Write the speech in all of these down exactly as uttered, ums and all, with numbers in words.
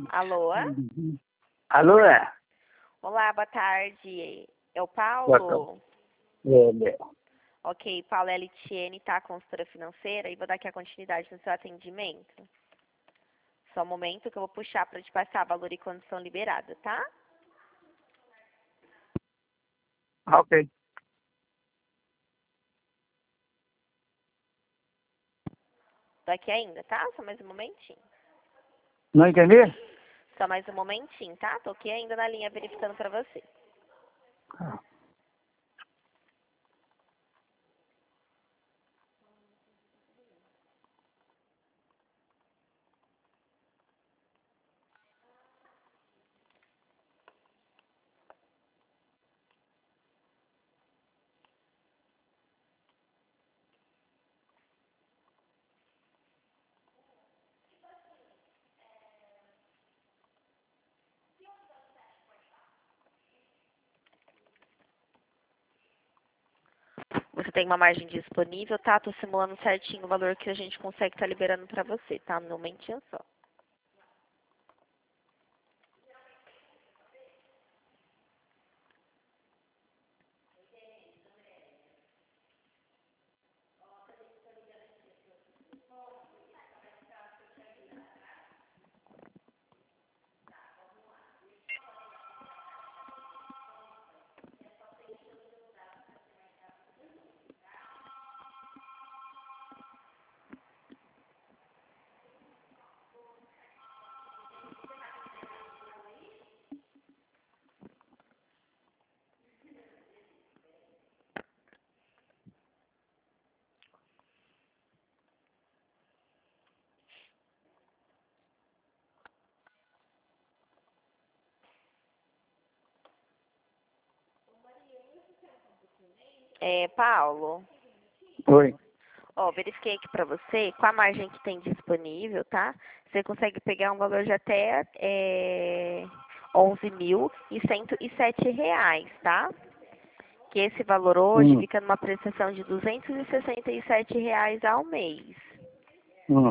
Alô? Alô, é? Olá, boa tarde. É o Boa tarde. Paulo? É, é. Ok, Paulo é Litiene, tá? Consultora financeira, e vou dar aqui a continuidade no seu atendimento. Só um momento que eu vou puxar para te passar valor e condição liberada, tá? Ah, ok. Tô aqui ainda, tá? Só mais um momentinho. Não entendi? Só mais um momentinho, tá? Tô aqui ainda na linha verificando para você. Ah. Você tem uma margem disponível, tá? Tô simulando certinho o valor que a gente consegue estar liberando para você, tá? Um momentinho só. É, Paulo? Oi. Ó, verifiquei aqui para você, com a margem que tem disponível, tá? Você consegue pegar um valor de até é, onze mil e cento e sete reais, tá? Que esse valor hoje Hum, fica numa prestação de duzentos e sessenta e sete reais ao mês. hum.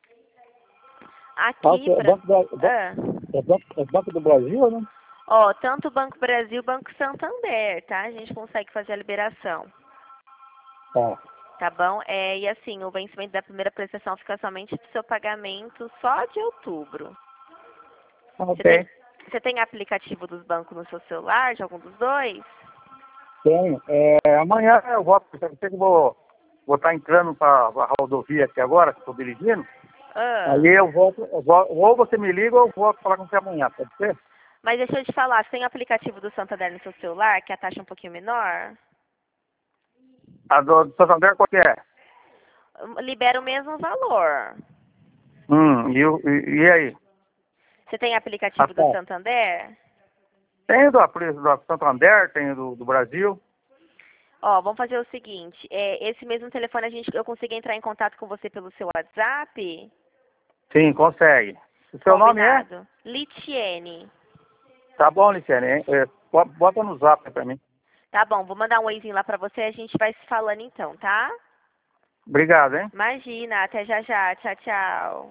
Ah, Aqui é para... Banco, da, Ba- Ah, é banco, é banco do Brasil, né? ó, tanto o Banco Brasil, Banco Santander, tá? A gente consegue fazer a liberação. Tá. Tá bom? É, e assim, o vencimento da primeira prestação fica somente do seu pagamento só de outubro. Ah, Você tem, ok. você tem aplicativo dos bancos no seu celular, de algum dos dois? Tenho. É, amanhã eu volto. Eu sei que eu vou vou estar entrando para a rodovia aqui agora, que estou dirigindo. Aí Ah, eu volto, eu volto, ou você me liga ou eu volto falar com você amanhã, pode ser? mas deixa eu te falar, você tem o aplicativo do Santander no seu celular, que a taxa é um pouquinho menor? A do, do Santander qual que é? Libera o mesmo valor. Hum, e, o- e, e aí? Você tem Ah, aplicativo do tá. Santander? Tem do, do Santander, tem do, do Brasil. Ó, vamos fazer o seguinte, é, esse mesmo telefone a gente, eu consigo entrar em contato com você pelo seu WhatsApp? Sim, consegue. O seu nome é? Combinado. Litiene. Tá bom, Liciane. É, é, bo- bota no zap pra mim. Tá bom, vou mandar um oizinho lá pra você e a gente vai se falando então, tá? Obrigado, hein? Imagina, até já já. Tchau, tchau.